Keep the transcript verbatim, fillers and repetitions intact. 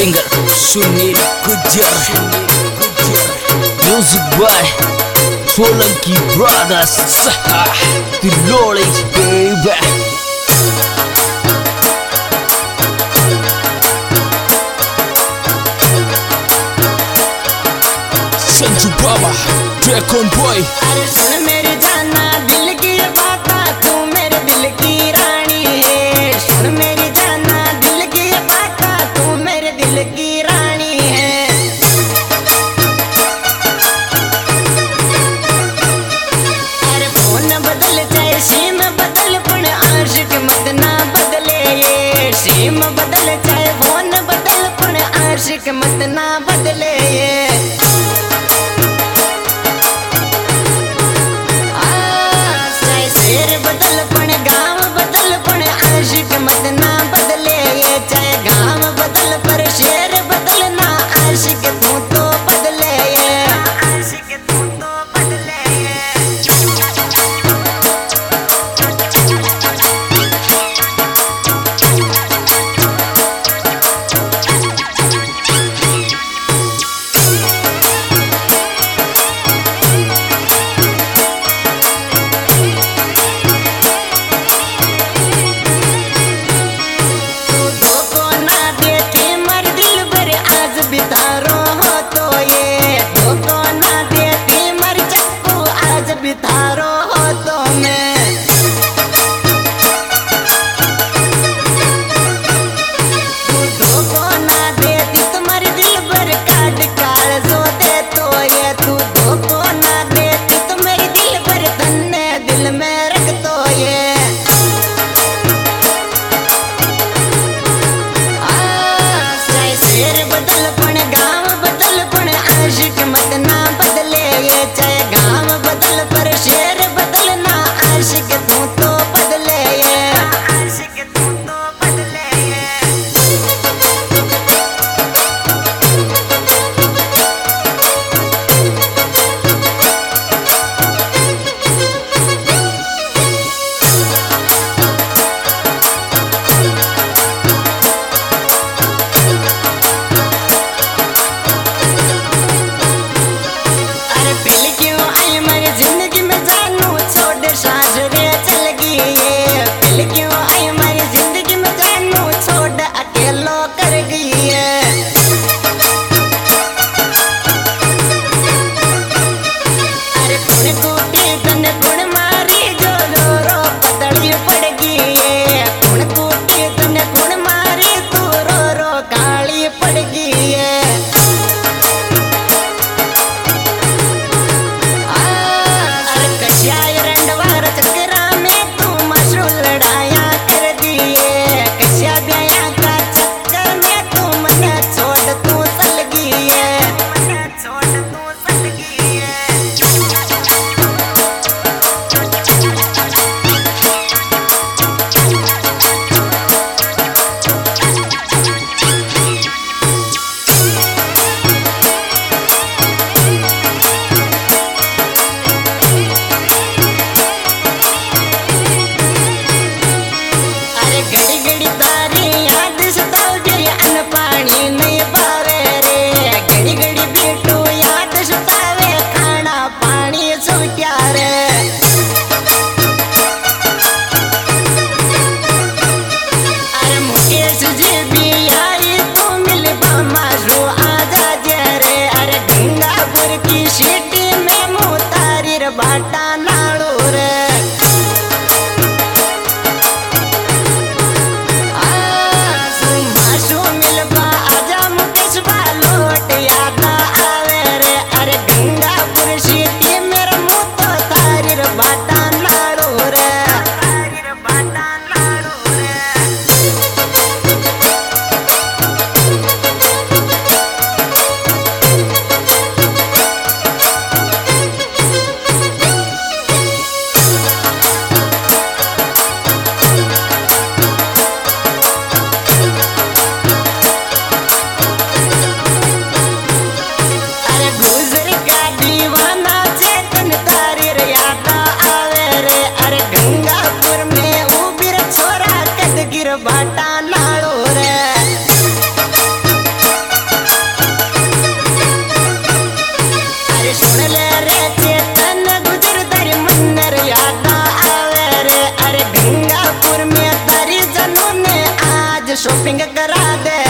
Singer Sunil Gujjar, music by Solanki brothers, Tilodi baby. Sanju Baba dragon boy. अरे सुन मेरी जाना दिल की बाता, तू मेरे दिल की रानी है। सुन मेरी जाना दिल की बाता, तू मेरे दिल की रानी है। अरे फोन बदल चाहे सीम बदल, पण आशिक मत ना बदले ये। सीम बदल चाहे फोन बदल, पण आशिक मत ना बदले ये। बदल पण गाँव बदल, पण आशिक मत ना बदले ये। चाहे गाँव बदल पर शेर बदल ना, आशिक तू तो बदले ये। आशिक तू तो बदले ये। बितारो हो तो ये धोखो ना देती मर चक्कू, आज बितारो हो तो मैं। तू धोखो ना देती तुम्हारे दिल भर काट काल सो दे तो ये। तू धोखो ना देती तुम्हारे दिल भर धन्य दिल में रख तो ये। शेर बदल पण गाँव बदल, पण आशिक मत ना बदले ये। चाहे गाँव बदल पर शेर बदल ना, आशिक तू तो बदले ये। आशिक तू तो बदले ये। बाटा नाड़ो रे मासू मिलबा आजा मुकेश बा लोट याद आवे रे। अरे गंगापुर सिटी मेरा मुँह तो तारीर बाटा नाड़ो रे। तारीर बाटा नाड़ो रे। बाटा नाड़ो रे। शॉपिंग करा दे।